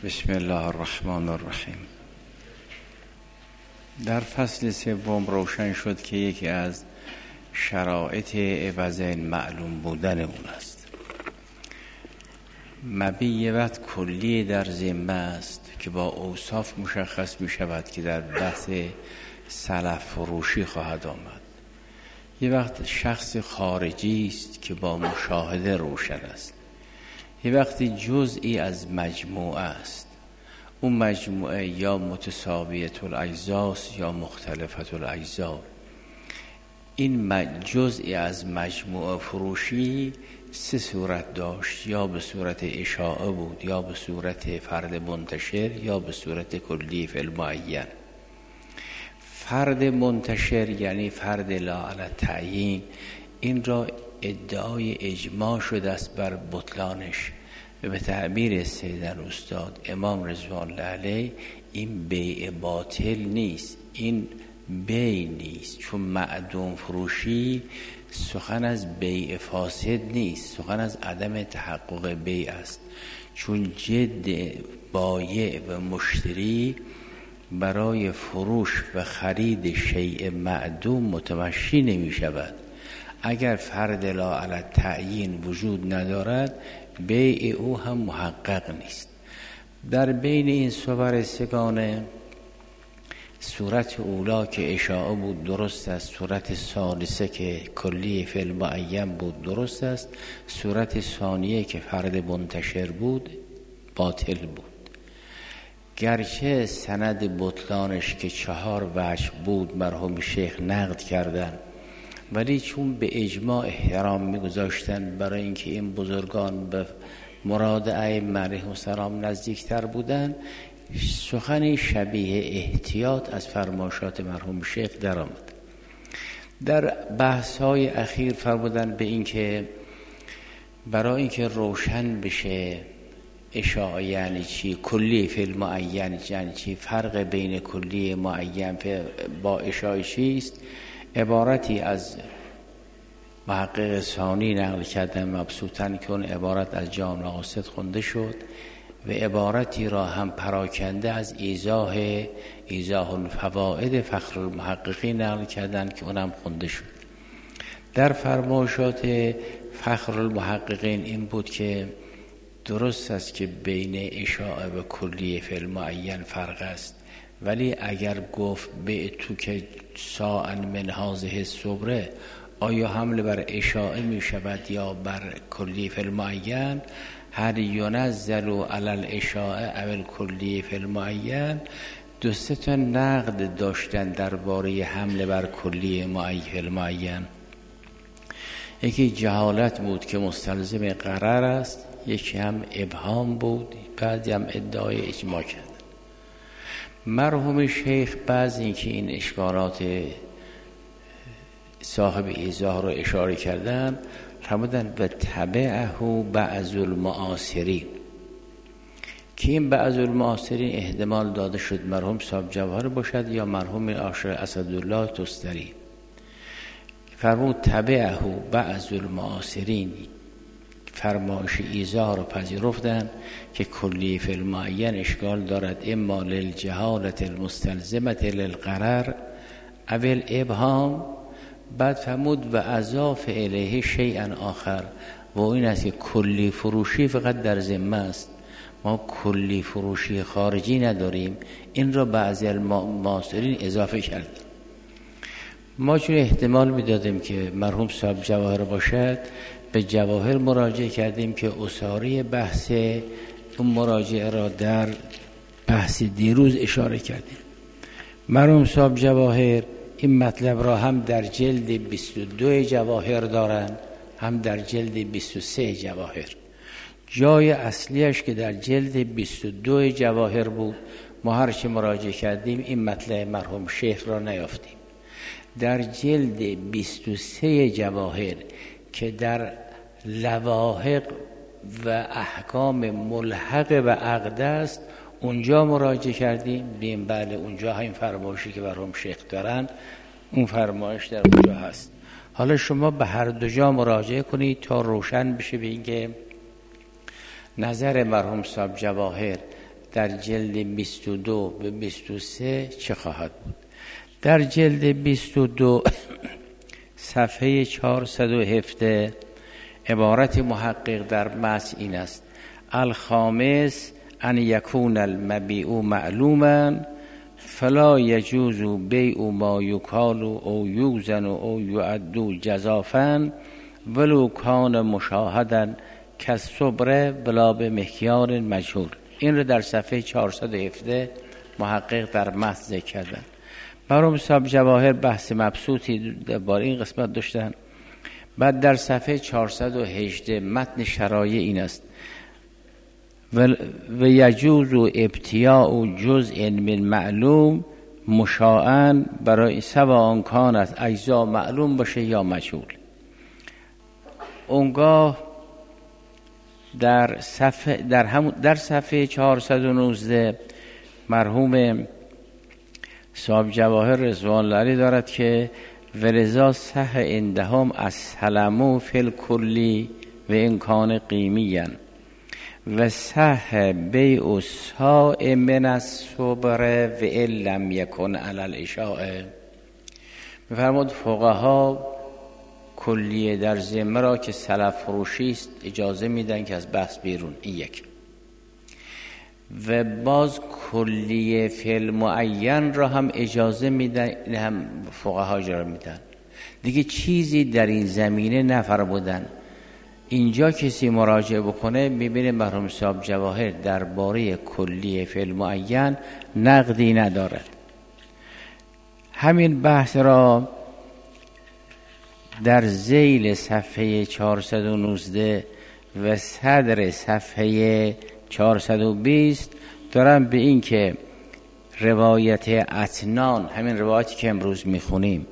بسم الله الرحمن الرحیم. در فصل سوم روشن شد که یکی از شرایط عوضین معلوم بودن اون است. مبیت کلی در ذمه است که با اوصاف مشخص می شود که در بحث سلف فروشی خواهد آمد. یه وقت شخص خارجی است که با مشاهده روشن است، یه وقتی جزئی از مجموعه است. اون مجموعه یا متساویت الاجزاست یا مختلفت الاجزا. این جزئی از مجموعه فروشی سه صورت داشت، یا به صورت اشاعه بود، یا به صورت فرد منتشر، یا به صورت کلی فی المعین. فرد منتشر یعنی فرد لا علی تعیین، این را ادعای اجماع شده است بر بطلانش. به تعبیر سیدن استاد امام رضوان الله علیه، این بیع باطل نیست، این بیع نیست، چون معدوم فروشی سخن از بیع فاسد نیست، سخن از عدم تحقق بیع است. چون جد بایع و مشتری برای فروش و خرید شیء معدوم متمشی نمی شود. اگر فرد لا علی تعیین وجود ندارد، بیع او هم محقق نیست. در بین این صور سگانه صورت اولا که اشاعه بود درست است، صورت ثالثه که کلی فی المعین بود درست است، صورت ثانیه که فرد منتشر بود باطل بود. گرچه سند بطلانش که 4 وجه بود مرحوم شیخ نقد کردند، ولی چون به اجماع احترام می‌گذاشتن برای اینکه این بزرگان به مراد ائمه علیهم السلام نزدیکتر بودن، سخنی شبیه احتیاط از فرمایشات مرحوم شیخ درآمد. در بحث‌های اخیر فرمودن به اینکه برای اینکه روشن بشه اشاعه یعنی چی، کلی فی المعین یعنی چی، فرق بین کلی معین با اشاعه چیست، عبارتی از محقق ثانی نقل کردن مبسوطن که اون عبارت از جامع قاصد خونده شد و عبارتی را هم پراکنده از ایضاح الفوائد فخر المحققین نقل کردن که اونم خونده شد. در فرمایشات فخر المحققین این بود که درست است که بین اشاعه و کلی فی المعین فرق است، ولی اگر گفت به تو که ساعا من هذه الصبره، آیا حمل بر اشاعه می شود یا بر کلی فی المعین؟ هر ینزل علی الاشاعه او الکلی فی المعین. 2-3 تا نقد داشتن درباره حمل بر کلی فی المعین. یکی جهالت بود که مستلزم قرار است، یکی هم ابهام بود، بعضی هم ادعای اجماع کرد. مرحوم شیخ بعضی اینکه این اشکالات صاحب ایضاح رو اشاره کردن، فرمودن و تبعه بعض المعاصرین، که این بعض المعاصرین احتمال داده شد مرحوم صاحب جواهر باشد یا مرحوم عاشق اسدالله تستری. فرمود تبعه بعض المعاصرین، فرمایش ایضاح رو پذیرفتن که کلی فی المعین اشکال دارد، اما للجهالت المستلزمت للقرار او الابهام. بعد فرمود و اضاف الیه شیئا آخر، و این است که کلی فروشی فقط در ذمه است، ما کلی فروشی خارجی نداریم. این را بعضی المعاصرین اضافه کرد. ما چون احتمال میدادیم که مرحوم صاحب جواهر باشد، به جواهر مراجعه کردیم که اساری بحث اون مراجعه را در بحث دیروز اشاره کردیم. مرحوم صاحب جواهر این مطلب را هم در جلد 22 جواهر دارند، هم در جلد 23 جواهر. جای اصلیش که در جلد 22 جواهر بود، ما هرچی مراجعه کردیم این مطلب مرحوم شیخ را نیافتیم. در جلد 23 جواهر که در لواحق و احکام ملحق و عقد است، اونجا مراجعه کردیم، بیم بله اونجا همین فرمایشی که مرحوم شیخ دارن اون فرمایش در اونجا هست. حالا شما به هر دو جا مراجعه کنید تا روشن بشه به اینکه نظر مرحوم صاحب جواهر در جلد 22 به 23 چه خواهد بود؟ در جلد 22 صفحه 417 عبارت محقق در متن این است: الخامس ان یکون المبیع معلوما فلا یجوز بیع ما یکال او یوزن او یعد جزافا ولو کان مشاهدا کالصبر بلا بمکیال مجهول. این رو در صفحه 417 محقق در متن ذکر کردن. مرحوم صاحب جواهر بحث مبسوطی درباره این قسمت داشتن. بعد در صفحه 418 متن شرایع این است: و یجوز ابتیاء جزء من معلوم مشاعاً برای سواء کانت اجزا معلوم باشه یا مجهول. اونگاه در صفحه 419 مرحوم صاحب جواهر رضوان الله علیه دارد که ولذا صح عندهم السلمو فی الکلی و امکان قیمیا و صح بیع الصاع من الصبر و ان لم یکن علی الاشاعه. می‌فرماد فقها کلیه در ذمه را که سلف فروشی است اجازه میدن که از بحث بیرون. این یک. و باز کلیه فعل معین را هم اجازه میدن، هم فقها اجازه میدن. دیگه چیزی در این زمینه نفرمودن. اینجا کسی مراجعه بکنه میبینه مرحوم صاحب جواهر درباره کلیه فعل معین نقدی ندارد. همین بحث را در ذیل صفحه 419 و صدر صفحه 420 دارم به این که روایت اتنان، همین روایتی که امروز میخونیم،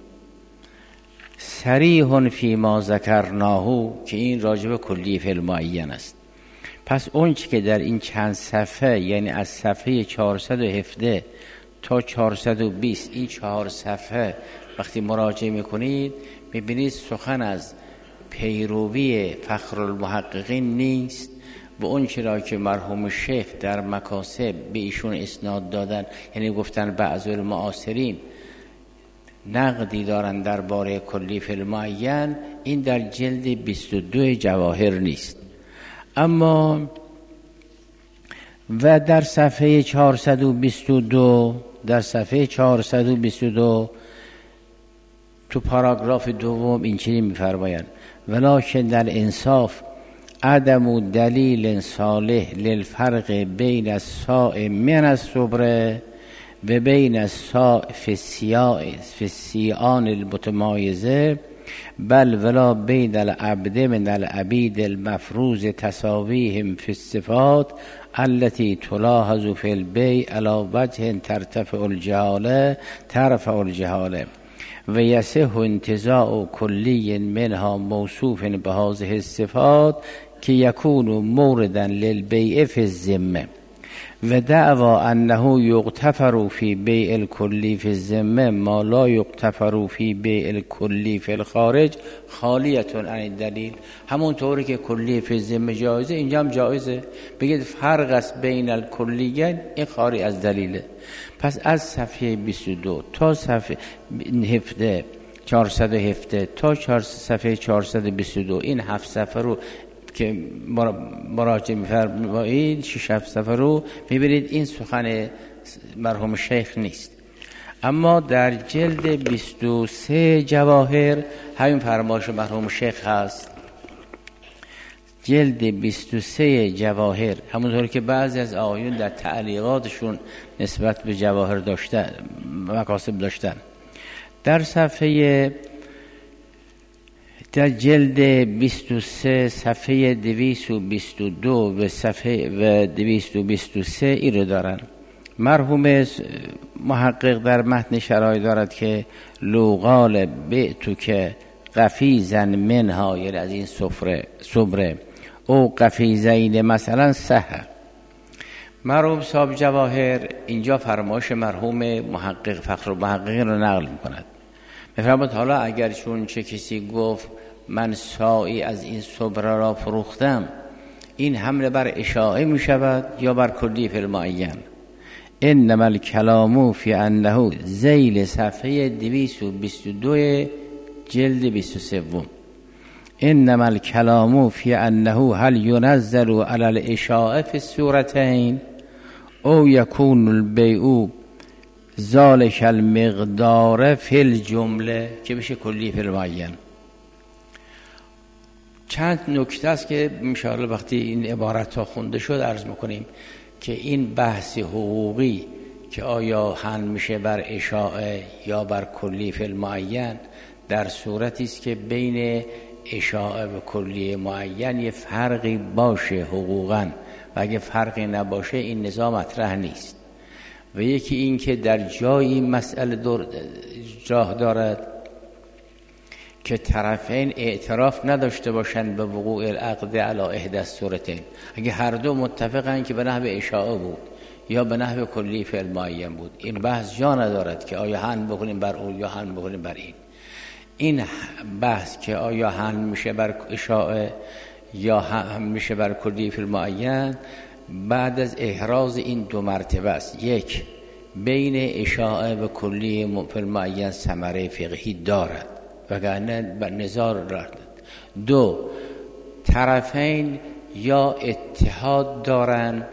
صریح فی ما ذکرناه، که این راجب کلی فعل معین است. پس اون چی که در این چند صفحه، یعنی از صفحه 417 تا 420 این 4 صفحه وقتی مراجعه میکنید میبینید سخن از پیروی فخرالمحققین نیست و اون چرا که مرحوم شیخ در مکاسب به ایشون اسناد دادن، یعنی گفتن بعض المعاصرین نقدی دارن درباره کلی فعل معین، این در جلد 22 جواهر نیست. اما و در صفحه 422 تو پاراگراف دوم این چیزی می‌فرمایند: ولکن در انصاف عدم دلیل صالح للفرق بین الصاع من الصبر و بین الصاع فی السیان المتمایزه بل ولا بین العبد من العبید المفروض تساویهم فی الصفات التي تلاحظ فی البیع علی وجه ترفع الجهاله و یصح انتزاع کلی منها موصوف بهذه الصفات که یکون موردا للبیع فی الذمه و دعوا انه یغتفر فی بیع الکلی فی الذمه ما لا یغتفر فی بیع الکلی فی الخارج خالیه عن الدلیل. همونطوری که کلی فی الذمه جایزه، اینجا هم جایزه. بگید فرق است بین الکلیین، این خارج از دلیله. پس از صفحه 22 تا صفحه 417 تا صفحه 422 این 7 صفحه رو که مراجعه می‌فرمایید، 6-7 صفحه رو می‌بینید این سخن مرحوم شیخ نیست. اما در جلد 23 جواهر همین فرمایش مرحوم شیخ هست. جلد 23 جواهر، همونطور که بعضی از آقایون در تعلیقاتشون نسبت به جواهر داشتن، مکاسب داشتن، در جلد 23 صفحه 222 و صفحه 223 این رو دارن. مرحوم محقق در متن شرایع دارد که لو قال بعتو که قفیزا منها، یعنی از این صبره او قفیزین مثلا صح. مرحوم صاحب جواهر اینجا فرمایش مرحوم محقق فخر المحققین رو نقل می‌کند. می‌فرماید حالا اگر چون چه کسی گفت من ساعی از این صبره را فروختم، این حمله بر اشاعه می شود یا بر کلی فی المعین. انما الکلام فی انه ذیل صفحه 222 جلد 23. انما الکلام فی انه هل ینزل علی الاشاعه فی الصورتین او یکون البیع ذالک المقدار فی الجمله، که بشه کلی فی المعین. چند نکته است که انشاءالله وقتی این عبارت ها خونده شد عرض میکنیم که این بحث حقوقی که آیا حمل میشه بر اشاعه یا بر کلی فی المعین در صورتی است که بین اشاعه و کلی معین یه فرقی باشه حقوقاً، و اگه فرقی نباشه این نظام مطرح نیست. و یکی این که در جایی مسئله جاه دارد که طرفین اعتراف نداشته باشند به وقوع العقد علی احدی الصورتین. اگه هر دو متفقن که به نحو اشاعه بود یا به نحو کلی فی المعین بود، این بحث جا ندارد که آیا حمل بکنیم بر اون یا حمل بکنیم بر این بحث که آیا حمل میشه بر اشاعه یا حمل میشه بر کلی فی المعین بعد از احراز این دو مرتبه است. یک، بین اشاعه و کلی فی المعین ثمره فقهی دارد وگرنه نزاع دارد. دو، طرفین یا اتحاد دارن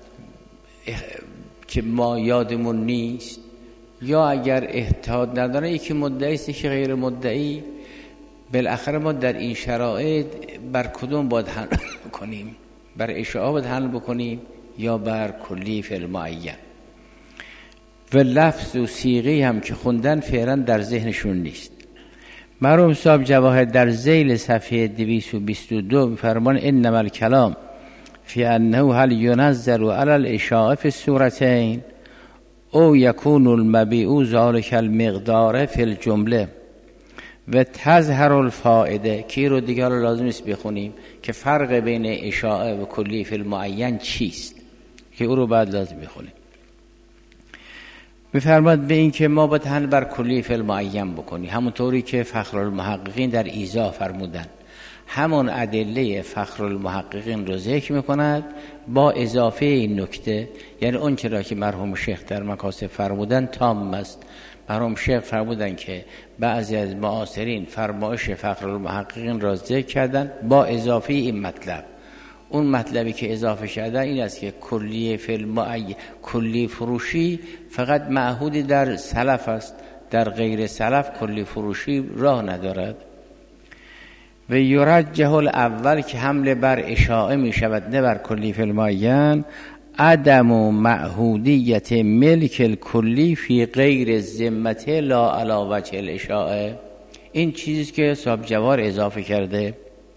که ما یادمون نیست، یا اگر اتحاد ندارن یکی مدعی است که غیر مدعی. بالاخره ما در این شرایط بر کدوم باید حمل کنیم؟ بر اشاعه باید حمل بکنیم یا بر کلی فی المعین؟ و لفظ و صیغه هم که خوندن فعلا در ذهنشون نیست. مرحوم صاحب جواهر در ذیل صفحه 222 می‌فرمان انما الکلام فی انه هل ینزل علی الاشاعه فی الصورتین او یکون المبیع ذالک المقدار فی الجمله و تظهر الفائده. کی رو دیگر لازم نیست بخونیم که فرق بین اشاعه و کلی فی المعین چیست، که او رو بعد لازم بخونیم. می‌فرماد به این که ما باید حمل بر کلی فی المعین بکنیم، همونطوری که فخرالمحققین در ایضاح فرمودن. همون ادله فخرالمحققین رو ذکر می‌کند با اضافه این نکته، یعنی اون چرا که مرحوم شیخ در مکاسب فرمودن تام است. مرحوم شیخ فرمودن که بعضی از معاصرین فرمایش فخرالمحققین را ذکر کردن با اضافه این مطلب. اون مطلبی که اضافه کردن این است که کلی فی المعین، کلی فروشی فقط معهودی در سلف است، در غیر سلف کلی فروشی راه ندارد. و یرجح الاول که حمله بر اشاعه می شود نه بر کلی فی المعین عدم معهودیت ملک الکلی فی غیر ذمت لا علی وجه الاشاعه. این چیزی که صاحب جواهر اضافه کرده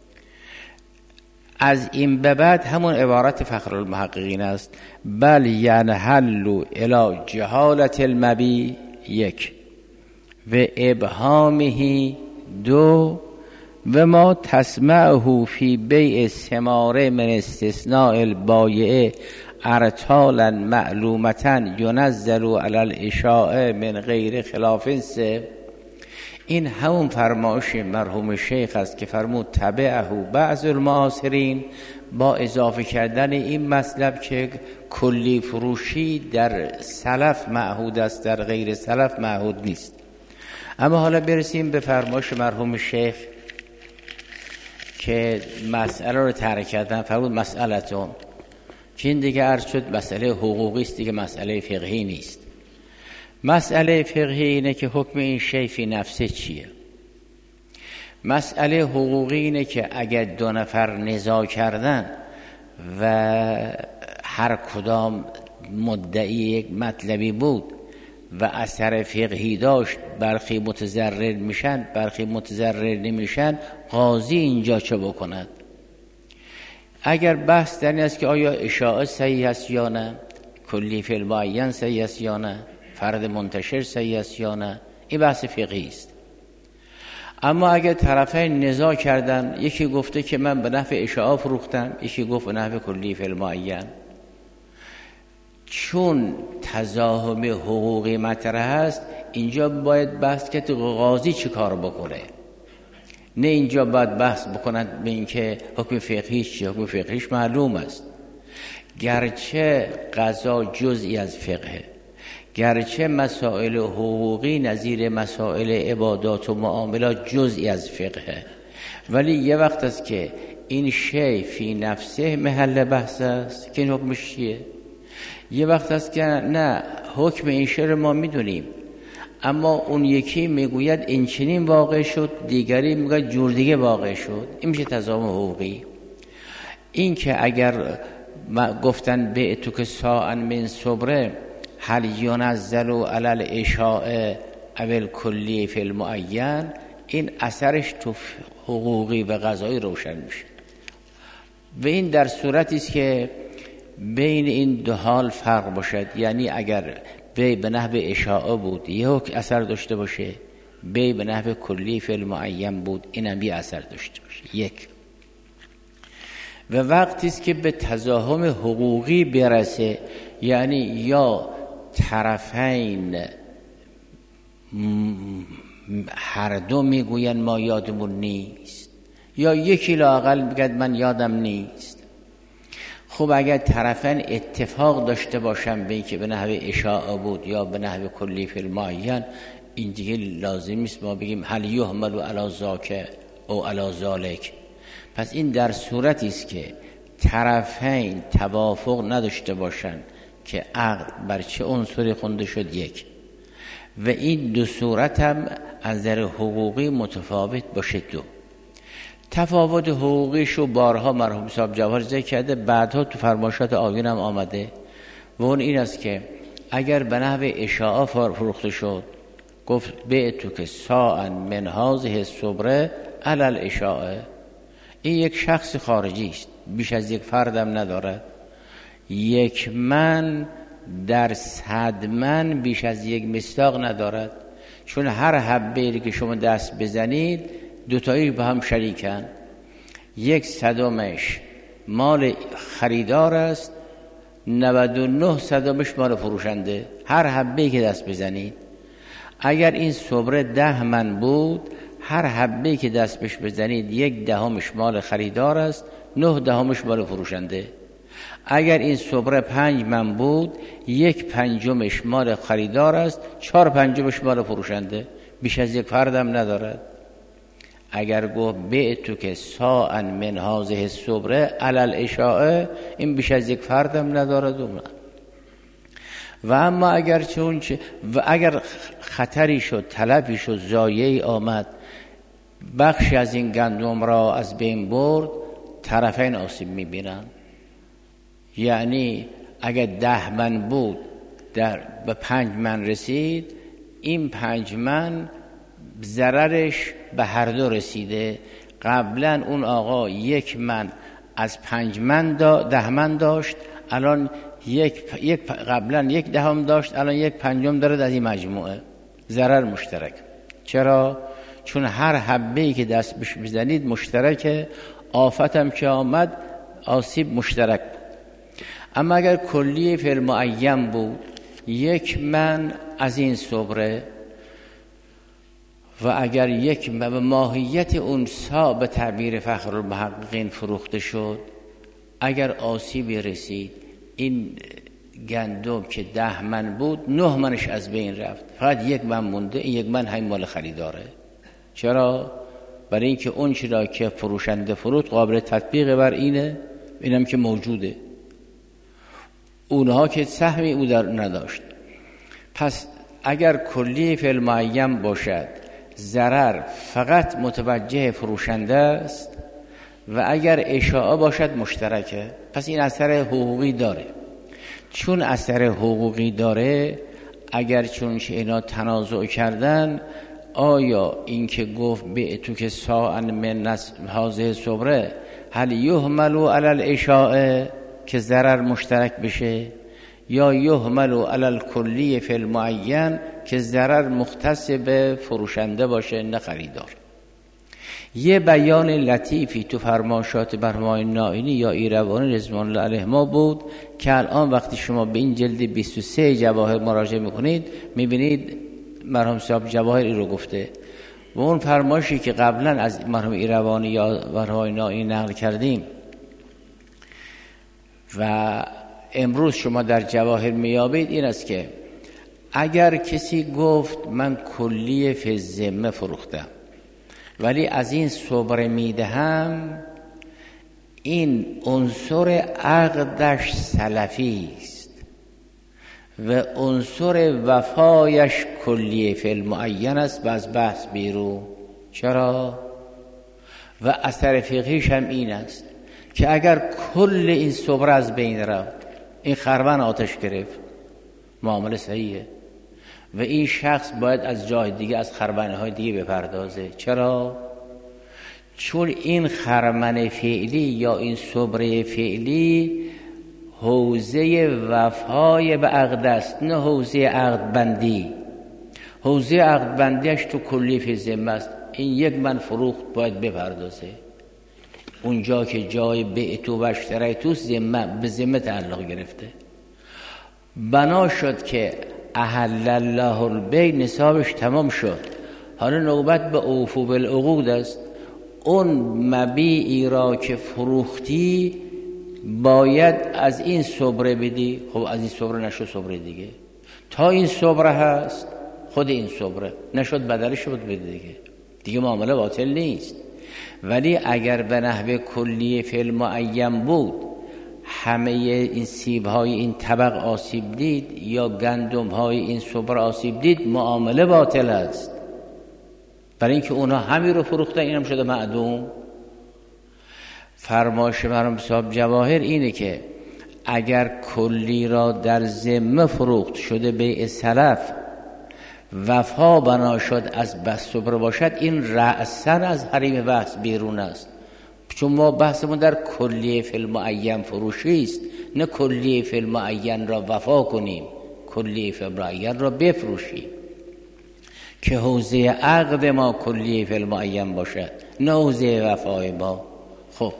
از این به بعد همون عبارت فخرالمحققین است. بل ینحل الی جهالت المبیع یک و ابهامه دو و ما تسمعه فی بیع ثماره من استثناء البایع ارتالا معلومتا ینزل علی الاشاعه من غیر خلاف سه. این همون فرمایش مرحوم شیخ است که فرمود تبعه بعض المعاصرین با اضافه کردن این مطلب که کلی فروشی در سلف معهود است، در غیر سلف معهود نیست. اما حالا برسیم به فرمایش مرحوم شیخ که مسئله رو ترک کردن. فرمود مسئلتون که این دیگه عرض شد مسئله حقوقی است، دیگه مسئله فقهی نیست. مسئله فقهی اینه که حکم این شی فی نفسه چیه. مسئله حقوقی اینه که اگر دو نفر نزاع کردن و هر کدام مدعی یک مطلبی بود و اثر فقهی داشت، برخی متضرر میشن برخی متضرر نمیشن، قاضی اینجا چه بکند؟ اگر بحث در این است که آیا اشاعه صحیح است یا نه، کلی فی المعین صحیح است یا نه، فرد منتشر صحیح است یا نه، این بحث فقهی است. اما اگر طرفین نزاع کردن، یکی گفته که من به نفع اشاعه فروختم، یکی گفت به نفع کلی فی المعین، چون تضاهم حقوقی مطرح است اینجا باید بحث که قاضی چی کار بکنه. نه اینجا باید بحث بکنند به اینکه حکم فقهیش چیه. حکم فقهیش معلوم است، گرچه قضا جزئی از فقه، گرچه مسائل حقوقی نظیر مسائل عبادات و معاملات جزئی از فقه، ولی یه وقت است که این شی فی نفسه محل بحث است که این حکمش چیه. یه وقت است که نه، حکم این شی رو ما میدونیم، اما اون یکی میگوید این چنین واقع شد، دیگری میگوید جور دیگه واقع شد. این میشه تضامن حقوقی. این که اگر گفتن به تو که ساعن من صبره هل ینزل علی الاشاء اول کلی فی المعین، این اثرش تو حقوقی و قضایی روشن میشه. و این در صورتی است که بین این دو حال فرق باشد، یعنی اگر به نحو اشاعه بود یه حکم اثر داشته باشه، به نحو کلی فی المعین بود اینم یه اثر داشته باشه. یک. و وقتی است که به تضاهم حقوقی برسه، یعنی یا طرفین هر دو میگوین ما یادمون نیست، یا یکی لااقل میگه من یادم نیست. خب اگر طرفین اتفاق داشته باشن به اینکه به نحو اشاعه بود یا به نحو کلی فی المعین، این دیگه لازم نیست ما بگیم هل یحمل علی ذاک او علی ذالک. پس این در صورتی است که طرفین توافق نداشته باشن که عقد بر چه عنصری خونده شد. یک. و این دو صورت هم از نظر حقوقی متفاوت باشه. دو. تفاوت حقوقیشو بارها مرحوم صاحب جواهر ذکر کرده، بعدها تو فرمایشات آیین هم آمده، و اون این است که اگر به نحو اشاعه فروخته شد، گفت بعتو که ساعا من هذه صبره علی الاشاعه، این یک شخص خارجی است، بیش از یک فردم ندارد. یک من در 100 من بیش از یک مصداق ندارد، چون هر حبه‌ای که شما دست بزنید دوتایی با هم شریکن. 1/100 مال خریدار است، 99 مال فروشنده. هر حبه‌ای که دست بزنید، اگر این صبره 10 من بود، هر حبه‌ای که دست بهش بزنید 1/10 مال خریدار است، 9/10 مال فروشنده. اگر این صبره 5 من بود، 1/5 مال خریدار است، 4/5 مال فروشنده. بیش از یک فردم ندارد. اگر گفت بعتو که ساعا من هذه الصبره علی الاشاعه، این بیش از یک فردم ندارد. و اما اگر و اگر خطری شد، تلفی شد، ضایعی آمد، بخشی از این گندم را از بین برد، طرفین آسیب میبینن. یعنی اگر 10 من بود به 5 من رسید، این 5 من ضررش به هر دو رسیده. قبلا اون آقا 1 من از 5 من 10 من داشت، الان قبلا 1/10 داشت، الان 1/5 دارد از این مجموعه. ضرر مشترک. چرا؟ چون هر حبه‌ای که دست بش بزنید مشترکه، آفتم که آمد آسیب مشترک. اما اگر کلی فی المعین بود، 1 من از این صبره، و اگر 1 من به ماهیت اون سا به تعبیر فخر المحققین فروخته شد، اگر آسیبی رسید، این گندم که 10 من بود 9 منش از بین رفت، فقط 1 من مونده. این 1 من همین مال خریداره. چرا؟ برای اینکه اون چیزی که فروشنده فروخت قابل تطبیق بر اینه، اینم که موجوده، اونها که سهمی او در نداشت. پس اگر کلی فی المعین باشد، ضرر فقط متوجه فروشنده است، و اگر اشاعه باشد مشترکه. پس این اثر حقوقی داره. چون اثر حقوقی داره، اگر چون اینا تنازع کردن، آیا این که گفت بعتو که ساعا من هذه صبره هل یحمل علی الاشاعه که ضرر مشترک بشه، یا یحمل علی الکلی فی المعین که ضرر مختص به فروشنده باشه نه خریدار. یه بیان لطیفی تو فرمایشات برمای نائینی یا ایروانی رضوان الله علیهما بود که الان وقتی شما به این جلد 23 جواهر مراجعه میکنید، میبینید مرحوم صاحب جواهر این رو گفته. و اون فرمایشی که قبلا از مرحوم ایروانی یا ورهاینایی نقل کردیم و امروز شما در جواهر میابید این است که اگر کسی گفت من کلیه فی الذمه فروختم ولی از این صبره میدهم، این عنصر عقدش سلفی است و عنصر وفایش کلیه فی المعین است و از بحث بیرون. چرا؟ و اثر فقهیش هم این است که اگر کل این صبره از بین رفت، این خرمن آتش گرفت، معامله صحیحه و این شخص باید از جای دیگه از خرمنهای دیگه بپردازه. چرا؟ چون این خرمن فعلی یا این صبره فعلی حوزه وفای به عقد است، نه حوزه عقد بندی. حوزه عقد بندیش تو کلی فی ذمه است. این یک من فروخت باید بپردازه. اونجا که جای بعتو و اشتریتو ذمه به ذمه تعلق گرفته، بنا شد که احل الله البیع، نصابش تمام شد، حالا نوبت به اوفو بالعقود است. اون مبیعی را که فروختی باید از این صبره بدی. خب از این صبره نشد صبره دیگه، تا این صبره هست خود این صبره نشد بدلش شد بده دیگه معامله باطل نیست. ولی اگر به نحو کلی فی المعین بود، همه این سیب‌های این طبق آسیب دید یا گندم‌های این صبر آسیب دید، معامله باطل است، برای اینکه اونها همین رو فروختن، اینم شده معدوم. فرمایش مرحوم صاحب جواهر اینه که اگر کلی را در ذمه فروخت شده بیع سلف، وفا بنا شد از بس صبر باشد، این رأساً از حریم بحث بیرون است. چون ما بحثمون در کلیه فی المعین فروشی است، نه کلیه فی المعین را وفا کنیم، کلیه فی المعین را بفروشیم که حوزه عقد ما کلیه فی المعین باشد، نه حوزه وفای ما. خب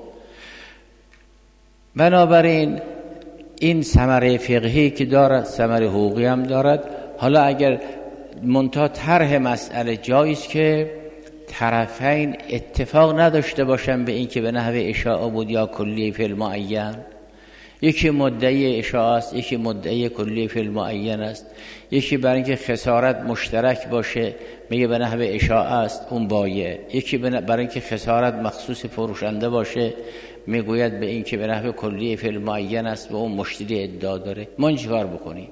بنابراین این ثمره فقهی که دارد، ثمره حقوقی هم دارد. حالا اگر منتها طرح مسئله جاییست که طرفین اتفاق نداشته باشن به این که به نحو اشاعه بود یا کلی فی المعین. یکی مدعی اشاعه است، یکی مدعی کلی فی المعین است. یکی برای اینکه خسارت مشترک باشه میگه به نحو اشاعه است اون بایع، یکی برای اینکه خسارت مخصوص فروشنده باشه میگوید به این که به نحو کلی فی المعین است و اون مشتری ادعا داره. ما چیکار بکنیم؟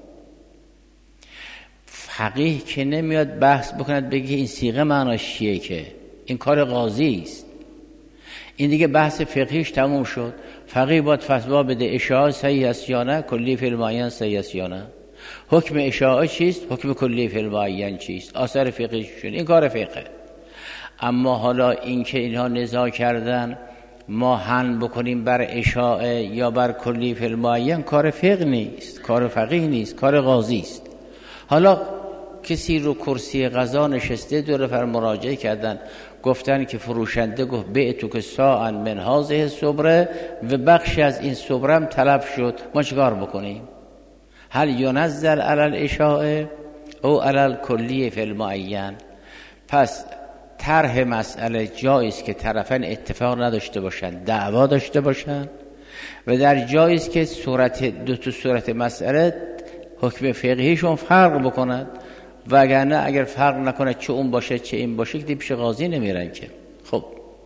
فقیه که نمیاد بحث بکند بگه این صیغه معناش چیه، که این کار قاضی است. این دیگه بحث فقهیش تموم شد. فقیه باید فتوا بده اشاعه صحیح است یا نه، کلی فی المعین صحیح است یا نه، حکم اشاعه چیست، حکم کلی فی المعین چیست، آثار فقهی شد. این کار فقه. اما حالا این که اینها نزاع کردن ما حن بکنیم بر اشاعه یا بر کلی فی المعین، کار فقه نیست، کار فقیه نیست، کار قاضی است. حالا کسی رو کرسی قضا نشسته، دو نفر مراجعه کردن، گفتن که فروشنده گفت بعتو که ساعن من هذه صبره و بخشی از این صبرم طلب شد، ما چیکار بکنیم؟ هل ینزل علی الاشاعه او علی الکلی فی المعین؟ پس طرح مسئله جایز که طرفین اتفاق نداشته باشن، دعوا داشته باشن، و در جایز که دو تا صورت مسئله حکم فقهیشون فرق بکنند، وگرنه اگر فرق نکنه چه اون باشه چه این باشه که پیش قاضی نمیرن که. خب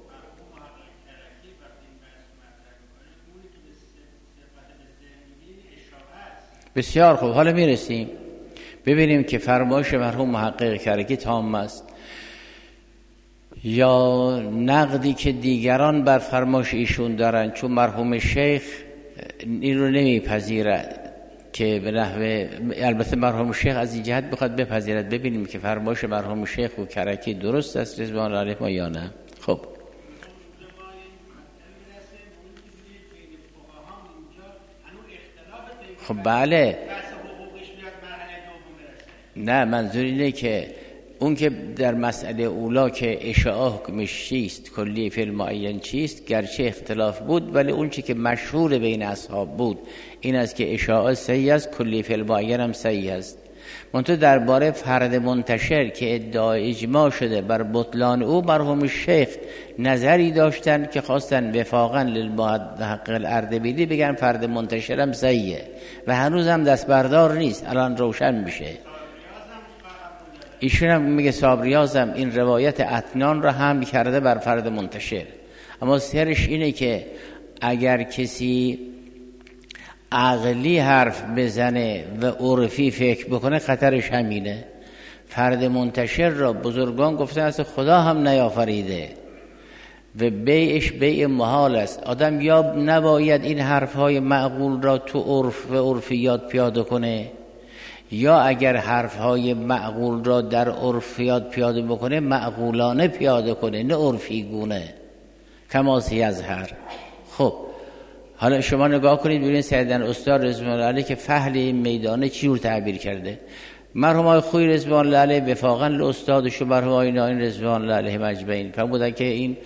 بسیار خوب، حالا میرسیم ببینیم که فرمایش مرحوم محقق کرکی تام است یا نقدی که دیگران بر فرمایش ایشون دارن. چون مرحوم شیخ این رو نمیپذیرد که به نحوه، البته مرحوم شیخ از این جهت بخواد بپذیرد. ببینیم که فرمایش مرحوم شیخ و کرکی درست است رضوان الله علیهم یا نه. خب خب بله، نه منظور اینه که اون که در مسئله اولا که اشاعه حکمش چیست، کلی فی المعین چیست، گرچه اختلاف بود ولی اون چی که مشهور بین اصحاب بود این است که اشاعه صحیح است، کلی فی المعین هم صحیح است. منتها درباره فرد منتشر که ادعای اجماع شده بر بطلان او، مرحوم شیخ نظری داشتن که خواستن وفاقا للمحقق الاردبیلی بگن فرد منتشرم صحیحه و هنوز هم دست بردار نیست، الان روشن میشه. ایشون هم میگه صابریاز هم این روایت اتنان را هم کرده بر فرد منتشر، اما سرش اینه که اگر کسی عقلی حرف بزنه و عرفی فکر بکنه خطرش همینه. فرد منتشر را بزرگان گفتن از خدا هم نیافریده و بیعش بیع محال است. آدم یا نباید این حرفهای معقول را تو عرف و عرفیات پیاده کنه، یا اگر حرفهای معقول را در عرفیات پیاده بکنه معقولانه پیاده کنه، نه عرفی گونه کما سیظهر. خب حالا شما نگاه کنید ببینید سیدن استاد رضوان الله علیه که فحل این میدانه چی رو تعبیر کرده. مرحوم آقای خویی رضوان الله علیه وفاقا لاستادش و مرحوم آقای ناین رضوان الله علیه مجمعین فرمودن که این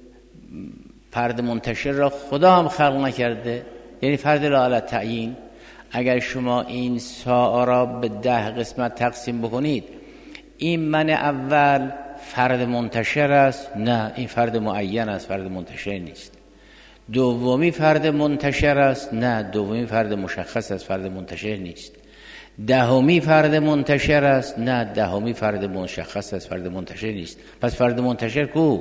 فرد منتشر را خدا هم خلق نکرده، یعنی فرد لا علی تعیین. اگر شما این ساعه را به 10 قسمت تقسیم بکنید، این من اول فرد منتشر است، نه این فرد معین است، فرد منتشر نیست. دومی فرد منتشر است، نه دومی فرد مشخص است، فرد منتشر نیست. دهمی فرد منتشر است، نه دهمی فرد مشخص است، فرد منتشر نیست. پس فرد منتشر کو؟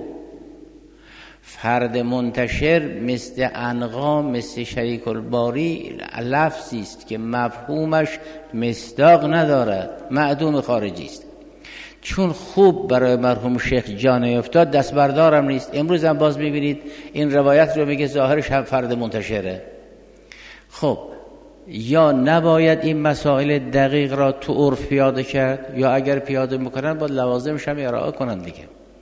فرد منتشر مثل عنقا، مثل شریک الباری لفظی است که مفهومش مصداق ندارد، معدوم خارجی است. چون خوب برای مرحوم شیخ جان افتاد دست بردارم نیست. امروز هم باز میبینید این روایت رو میگه ظاهرش هم فرد منتشره. خب یا نباید این مسائل دقیق را تو عرف پیاده کرد، یا اگر پیاده میکنن باید لوازمش هم ارائه کنن دیگه.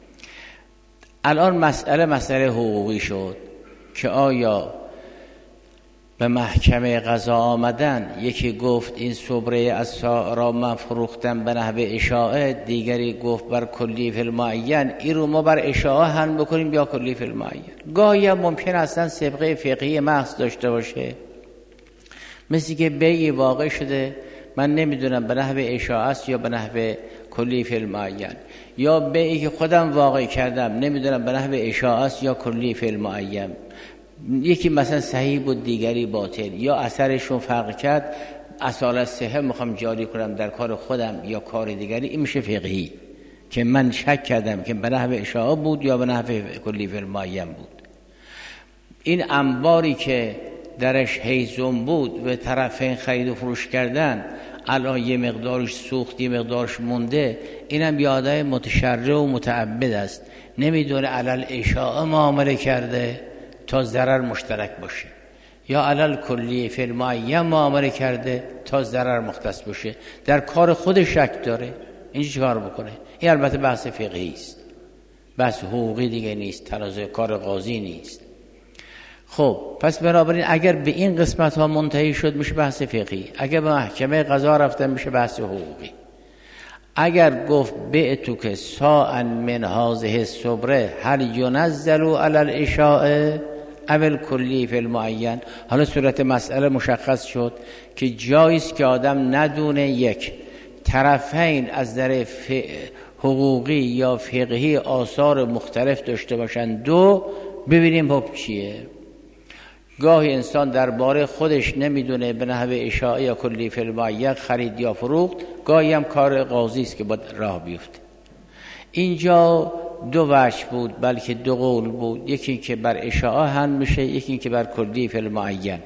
الان مسئله حقوقی شد که آیا به محکمه قضا آمدن، یکی گفت این صبره از را من فروختم به نحو اشاعه، دیگری گفت بر کلی فی المعین، این رو ما بر اشاعه حل بکنیم یا کلی فی المعین. گاهی هم ممکن اصلا سابقه فقهی محض داشته باشه، مثل که بیعی واقع شده من نمیدونم به نحو اشاعه است یا به نحو کلی فی المعین، یا بیعی که خودم واقع کردم نمیدونم به نحو اشاعه است یا کلی فی المعین، یکی مثلا صحیح بود دیگری باطل، یا اثرشون فرق کرد، اصالت صحه میخوام جاری کنم در کار خودم یا کار دیگری، این میشه فقهی که من شک کردم که به نحو اشاعه بود یا به نحو کلی فی المعین بود. این انباری که درش هیزم بود و طرفین خرید و فروش کردن، الان یه مقدارش سوخت یه مقدارش مونده، اینم یاده متشرع و متعبد است، نمیدونه علل اشاعه معامله کرده تا ضرر مشترک باشه، یا علل کلی فی المعین معامله کرده تا ضرر مختص باشه، در کار خود شک داره، این چه کار بکنه؟ این البته بحث فقهی است، بحث حقوقی دیگه نیست، تنازع کار قاضی نیست. خب پس بنابراین اگر به این قسمت ها منتهی شد میشه بحث فقهی، اگر به محکمه قضا رفتن میشه بحث حقوقی. اگر گفت بعتک ساعا من هذه الصبره هل ینزل علی الاشاعه او الکلی فی المعین، حالا صورت مسئله مشخص شد که جاییست که آدم ندونه یک طرفین از در حقوقی یا فقهی آثار مختلف داشته باشن، دو ببینیم حکم چیه. گاهی انسان درباره خودش نمیدونه به نحو اشاعه یا کلی فی المعین خرید یا فروخت، گاهی هم کار قاضی است که باید راه بیفته. اینجا دو وجه بود، بلکه دو قول بود، یکی که بر اشاعه حل میشه، یکی که بر کلی فی المعین.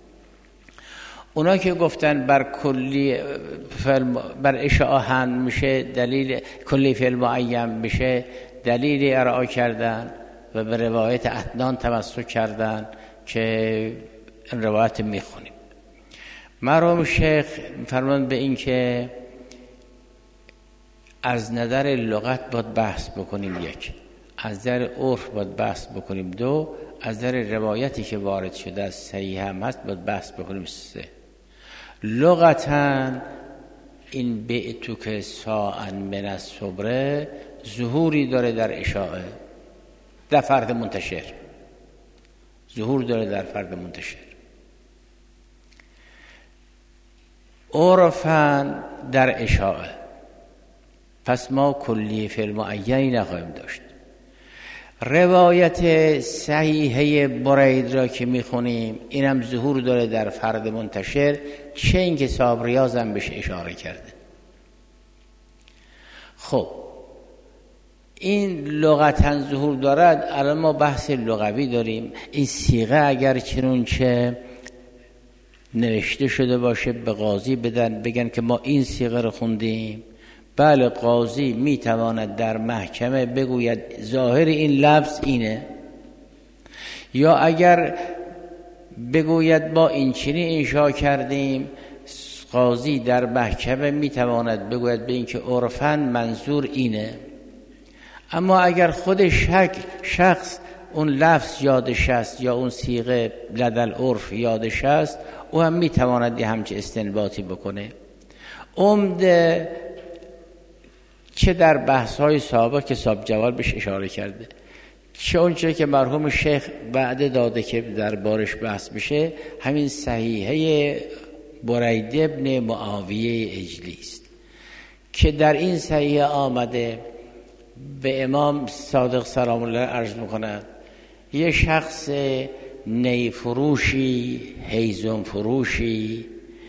اونا که گفتن بر کلی بر اشاعه حل میشه، دلیل کلی فی المعین میشه، دلیل ارائه کردن و به روایت اتنان تمسک کردن که این روایت میخونیم. مرحوم شیخ فرمان به این که از نظر لغت باید بحث بکنیم، یک از نظر عرف باید بحث بکنیم، دو از نظر روایتی که وارد شده از صحیح هم هست باید بحث بکنیم، سه لغتاً این بعتک ساعا من الصبره ظهوری داره در اشاعه، در فرد منتشر ظهور داره، در فرد منتشر. عرفاً در اشاعه. پس ما کلیه فعل معینی نخواهیم داشت. روایت صحیحه برید را که میخونیم اینم ظهور داره در فرد منتشر، چه این که صاحب ریاض هم بهش اشاره کرده. خب این لغتاً ظهور دارد. الان ما بحث لغوی داریم. این صیغه اگر چنونچه نوشته شده باشه به قاضی بدن، بگن که ما این صیغه رو خوندیم، بله قاضی میتواند در محکمه بگوید ظاهر این لفظ اینه، یا اگر بگوید ما این چنین انشا کردیم، قاضی در محکمه میتواند بگوید به این که عرفاً منظور اینه. اما اگر خود شخص اون لفظ یادش است یا اون صیغه لدل عرف یادش است، او هم میتواند یه همچه استنباطی بکنه. عمده چه در بحث‌های سابق که صاحب جوال بهش اشاره کرده، چه اونچه که مرحوم شیخ وعده داده که در بارش بحث بشه، همین صحیحه برید ابن معاویه اجلی است که در این صحیحه آمده. به امام صادق سلام الله عرض میکند یه شخص نی فروشی، هیزم فروشی،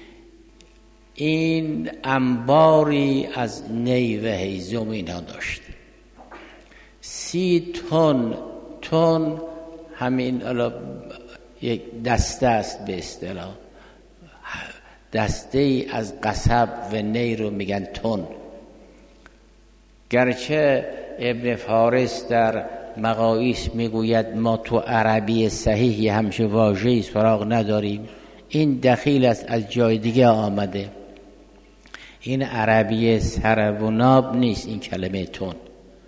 این انباری از نی و هیزم اینا داشت. 30 تن همین یک دسته است، به اصطلاح دسته ای از قصب و نی رو میگن تن. گرچه ابن فارس در مقاییس میگوید ما تو عربی صحیح همچه واژه‌ای سراغ نداریم، این دخیل است، از جای دیگه آمده. این عربی سرب و ناب نیست این کلمه تن.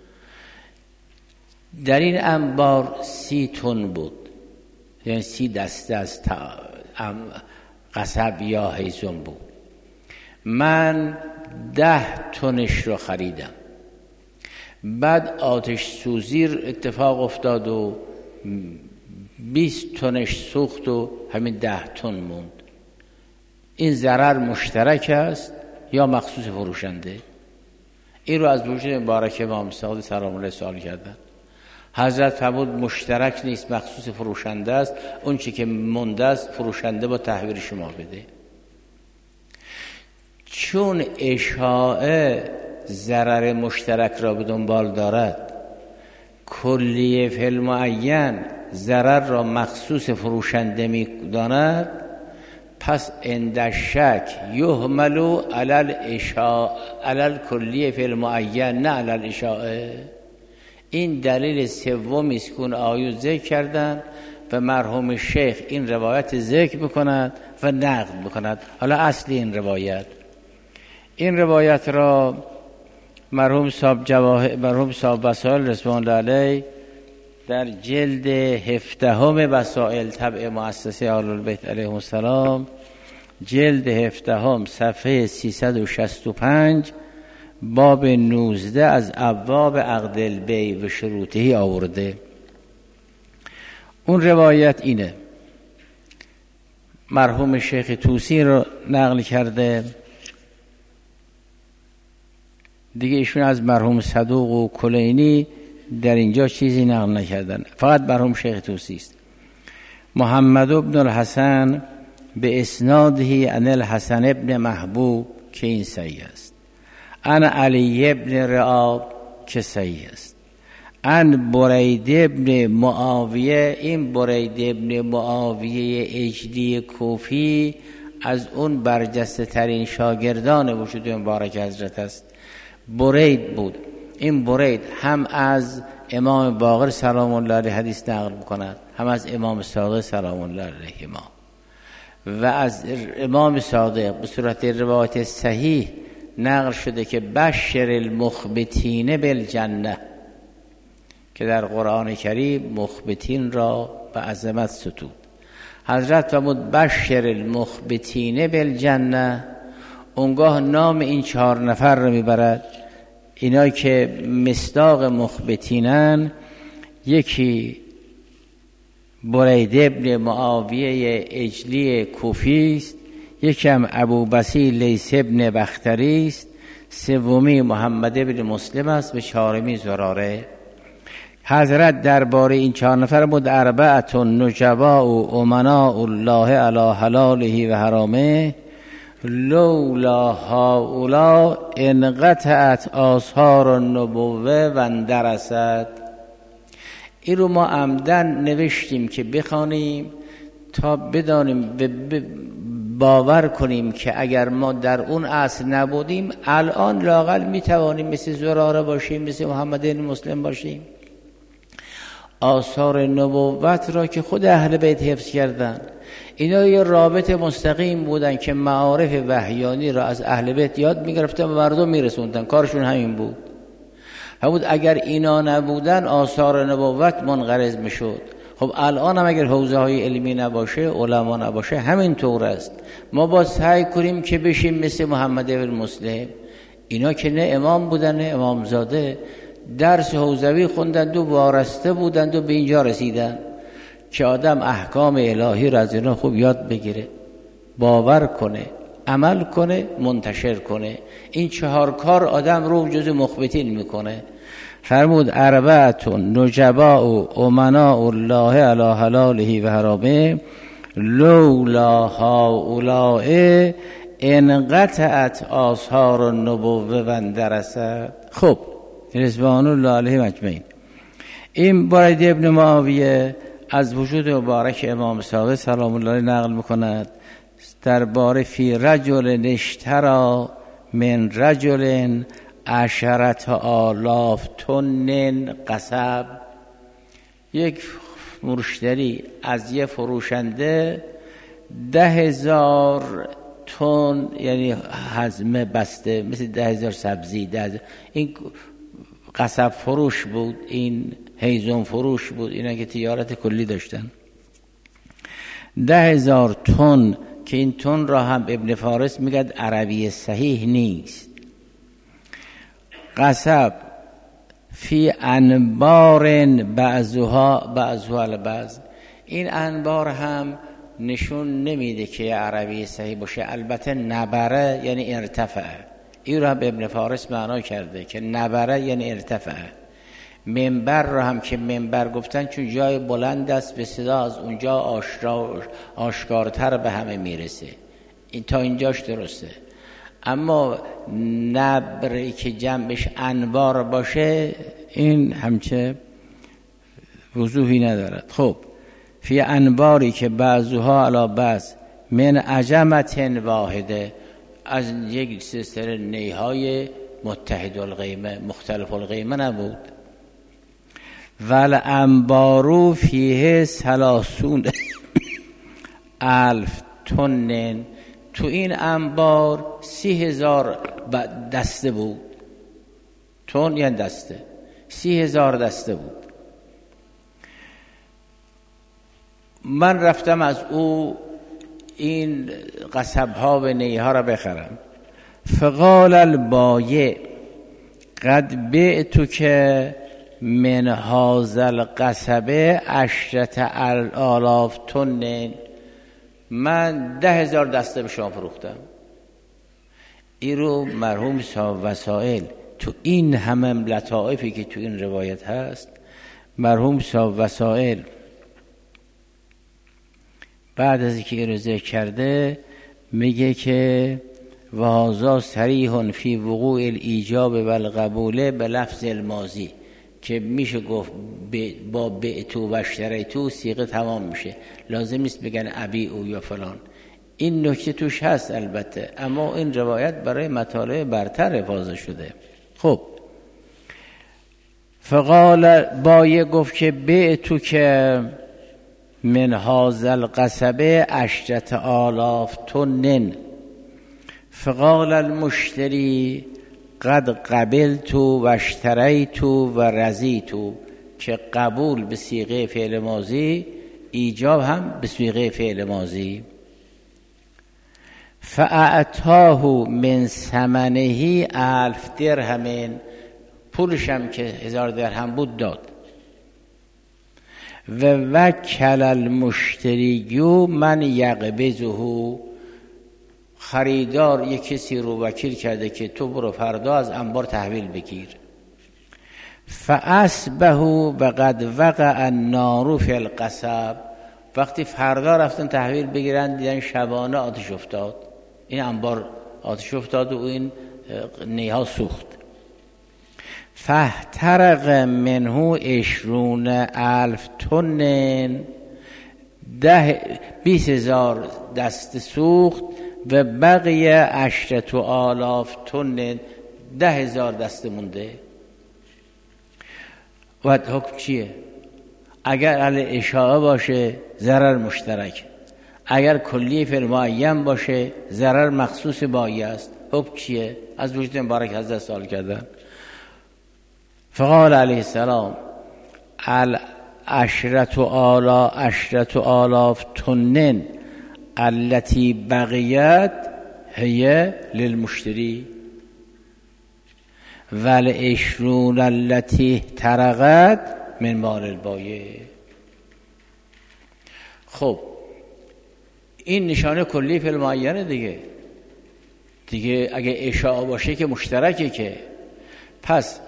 در این انبار 30 تن بود، یعنی 30 دسته از قصب یا هیزم بود. من 10 تنش رو خریدم. بعد آتش سوزی اتفاق افتاد و 20 تنش سوخت و همین 10 تن موند. این ضرر مشترک است یا مخصوص فروشنده؟ این رو از وجود مبارک امام صادق سلام الله سوال کردن. حضرت فرمود مشترک نیست، مخصوص فروشنده است. اون چی که مونده است فروشنده با تحویل شما بده. چون اشاعه ضرر مشترک را به دنبال دارد، کلیه فعل معین ضرر را مخصوص فروشنده می داند، پس عند شک یحمل علی کلیه فعل معین نه علی الاشاعه. این دلیل سومی است که آیو ذکر کردن و مرحوم شیخ این روایت ذکر بکند و نقد بکند. حالا اصل این روایت را مرحوم صاحب وسائل رضوان الله علیه در جلد 17 وسائل طبع مؤسسه آل البیت علیهم السلام، جلد 17 صفحه 365 باب 19 از ابواب عقد البیع و شروطه آورده. اون روایت اینه، مرحوم شیخ طوسی رو نقل کرده دیگه. ایشون از مرحوم صدوق و کلینی در اینجا چیزی نقل نکردن، فقط مرحوم شیخ طوسی است. محمد ابن الحسن به اسناده عن الحسن ابن محبوب که این صحیح است، عن علی ابن رعاب که صحیح است، عن برید ابن معاویه. این برید ابن معاویه اجلی کوفی از اون برجسته ترین شاگردان وجود مبارک حضرت است. برید بود. این برید هم از امام باقر سلام الله علیه حدیث نقل می‌کند، هم از امام صادق سلام الله علیهما، و از امام صادق به صورت روایت صحیح نقل شده که بشر المخبتین بالجنه، که در قرآن کریم مخبتین را به عظمت ستود. حضرت فرمود بشر المخبتین بالجنه. اونگاه نام این 4 نفر رو میبرد، اینا که مصداق مخبتینن. یکی برید ابن معاویه اجلی کوفی است، یکم ابو بصیر لیث ابن بختری است، سومی محمد ابن مسلم است و چهارمی زراره. حضرت درباره این 4 نفر بود اربعه نجباء و امناء الله علی حلاله و حرامه لولا هؤلاء انقطعت آثار النبوه و اندرست. این رو ما عمدن نوشتیم که بخوانیم تا بدانیم باور کنیم که اگر ما در اون عصر نبودیم الان لااقل میتوانیم مثل زراره باشیم، مثل محمد بن مسلم باشیم. آثار نبوت را که خود اهل بیت حفظ کردن، اینا یه رابط مستقیم بودن که معارف وحیانی را از اهل بیت یاد میگرفتن و مردم میرسوندن، کارشون همین بود. اگر اینا نبودن آثار نبوت منقرض میشد. خب الان هم اگر حوزه های علمی نباشه، علما نباشه، همین طور است. ما با سعی کنیم که بشیم مثل محمد بن مسلم. اینا که نه امام بودن نه امامزاده، درس حوزوی خوندند و وارسته بودند و به اینجا رسیدن که آدم احکام الهی را از اینا خوب یاد بگیره، باور کنه، عمل کنه، منتشر کنه. این 4 کار آدم رو جز مخبتین میکنه. فرمود اربعه نجباء و امناء الله علی حلاله و حرامه لولا هؤلاء انقطعت آثار النبوه و اندرست. خب رضوان الله علیهم اجمعین. این برید ابن معاویه از وجود مبارک امام صادق سلام الله علیه نقل میکند درباره فی رجل اشتری من رجل 10,000 طن قصب. یک مشتری از یه فروشنده 10,000 تن، یعنی هضمه بسته مثل 10,000 سبزی، این قصب فروش بود، این هیزم فروش بود، اینا که تجارت کلی داشتن. 10,000 تن که این تن را هم ابن فارس میگه عربی صحیح نیست. قصب فی انبار بعضها البعض. این انبار هم نشون نمیده که عربی صحیح باشه. البته نبره یعنی ارتفعه، این را به ابن فارس معنا کرده که نبره یعنی ارتفعه. منبر را هم که منبر گفتن چون جای بلند است به صدا از اونجا آشکارتر به همه میرسه. این تا اینجاش درسته. اما نبری که جنبش انبار باشه این همچه وضوحی ندارد. خب فی انباری که بعضها علی بعض من عجمت واحده، از یک سلسله نیهای متحد القیمه مختلف القیمه نبود. ول انبارو فیه 30,000 طن. تو این انبار 30,000 دسته بود. تن یعنی دسته، 30,000 دسته بود. من رفتم از او این قصب‌ها و نیها را بخرم. فقال البایع قد بعتک من هذا القصب 10,000 طن. من 10,000 دسته به شما فروختم. این رو مرحوم صاحب وسائل تو این همه لطائفی که تو این روایت هست، مرحوم صاحب وسائل بعد از اینکه این رو ذکر کرده میگه که وهذا صریح فی وقوع الایجاب و القبول به لفظ الماضی، که میشه گفت با بعتو و اشتریتو صیغه تمام میشه، لازم نیست بگن ابیعو یا فلان. این نکته توش هست البته، اما این روایت برای مطالع برتر حفاظ شده. خب فقال بایع گفت که بعتو که من هذا القصب 10,000 طن. فقال المشتری قد قبلت و اشتریت و رضیت، که قبول به صیغه فعل ماضی، ایجاب هم به صیغه فعل ماضی. فاعطاه من ثمنه 1000 درهم، پولش هم که 1000 درهم بود داد. و وکل المشتری من یقبضه، خریدار یک کسی رو وکیل کرده که تو برو فردا از انبار تحویل بگیر. فاصبحوا وقد وقع النار فی القصب. وقتی فردا رفتن تحویل بگیرن دیدن شبانه آتش افتاد، این انبار آتش افتاد و این نیها سوخت. فاحترق منه 20,000 تن، 20,000 دسته سوخت و بقیه 10,000 تن، 10,000 دسته مونده. و حکم چیه؟ اگر علی اشاعه باشه ضرر مشترک، اگر کلی فی المعین باشه ضرر مخصوص بایی است. حکم چیه؟ از وجود مبارک حضرت سوال کردن. فقال علیه السلام 10,000 تن التي بقیت هي للمشتری وال20 التي احترقت من مال البایع. خب این نشانه کلی فی المعینه دیگه اگه اشاعه باشه که مشترکه که. پس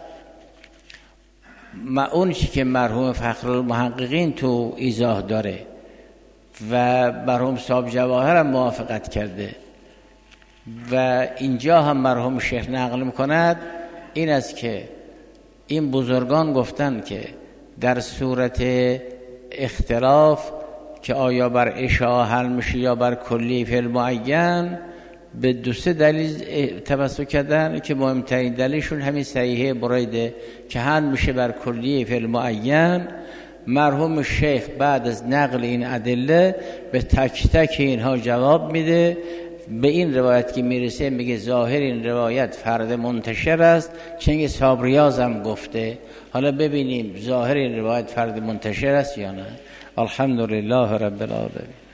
اون چی که مرحوم فخرالمحققین تو ایضاح داره و مرحوم صاحب جواهر هم موافقت کرده و اینجا هم مرحوم شیخ نقل میکند، این است که این بزرگان گفتن که در صورت اختلاف که آیا بر اشاعه حل میشه یا بر کلی فی المعین، به 2-3 دلیل توسط کردن که مهمترین دلیلشون همین صحیحه بریده که حل میشه بر کلی فی المعین. مرحوم شیخ بعد از نقل این ادله به تک تک اینها جواب میده. به این روایت که میرسه میگه ظاهر این روایت فرد منتشر است، چنگ صابریاز هم گفته. حالا ببینیم ظاهر این روایت فرد منتشر است یا نه. الحمدلله رب العالمین.